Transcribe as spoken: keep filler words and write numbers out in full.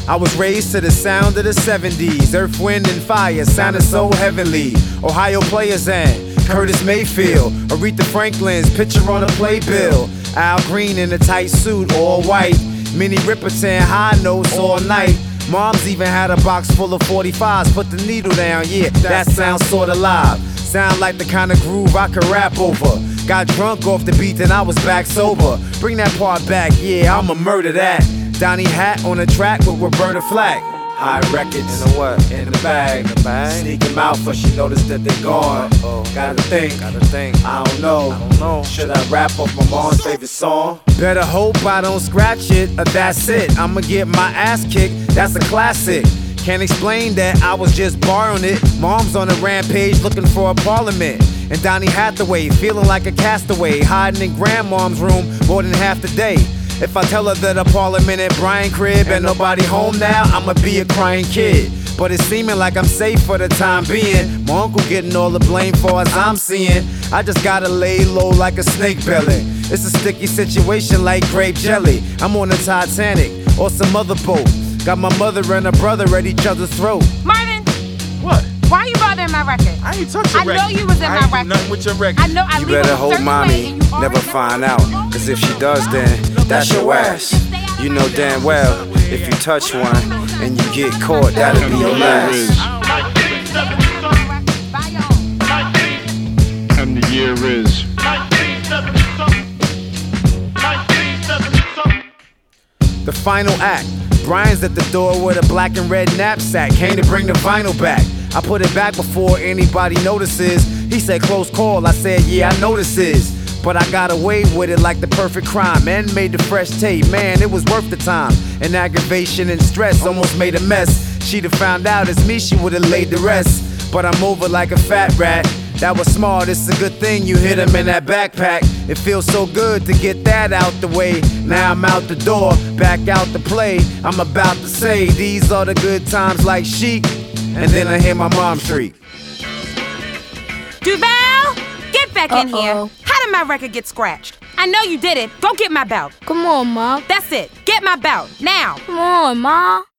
I was raised to the sound of the seventies. Earth, wind, and fire sounded so heavenly. Ohio players and Curtis Mayfield, Aretha Franklin's picture on a playbill. Al Green in a tight suit, all white. Minnie Riperton, high notes all night. Mom's even had a box full of forty-fives. Put the needle down, yeah, that sounds sorta live. Sound like the kind of groove I could rap over. Got drunk off the beat, then I was back sober. Bring that part back, yeah, I'ma murder that. Donnie Hatt on the track with Roberta Flack. High records in the what? In the bag. In the bag. Sneak 'em out, for she noticed that they gone. Uh-oh. Gotta think. Gotta think. I don't know. I don't know. Should I rap off my mom's favorite song? Better hope I don't scratch it, or that's it. I'ma get my ass kicked. That's a classic. Can't explain that, I was just borrowing it. Mom's on a rampage looking for a parliament. And Donny Hathaway feeling like a castaway, hiding in grandmom's room more than half the day. If I tell her that a parliament at Brian crib and nobody home now, I'ma be a crying kid. But it's seeming like I'm safe for the time being. My uncle getting all the blame for as I'm seeing. I just gotta lay low like a snake belly. It's a sticky situation like grape jelly. I'm on the Titanic or some other boat. Got my mother and her brother at each other's throat. Marvin! What? Why are you bothering my record? I ain't touch your I record. know you was in I my ain't do record. nothing with your record. I know I You leave better a hope certain way mommy and you already never know find what out. you're doing. Cause if she does, then that's your ass. You know damn well, if you touch one and you get caught, that'll be your last. And the year is The final act. Brian's at the door with a black and red knapsack. Came to bring the vinyl back. I put it back before anybody notices. He said close call, I said yeah I notices. But I got away with it like the perfect crime and made the fresh tape, man it was worth the time. And aggravation and stress almost made a mess. She'd have found out it's me, she would've laid the rest. But I'm over like a fat rat. That was smart, it's a good thing you hit him in that backpack. It feels so good to get that out the way. Now I'm out the door, back out to play. I'm about to say, these are the good times like Chic. And then I hear my mom shriek. Duval, get back in Uh-oh. here. How did my record get scratched? I know you did it. Go get my belt. Come on, Ma. That's it. Get my belt. Now. Come on, Ma.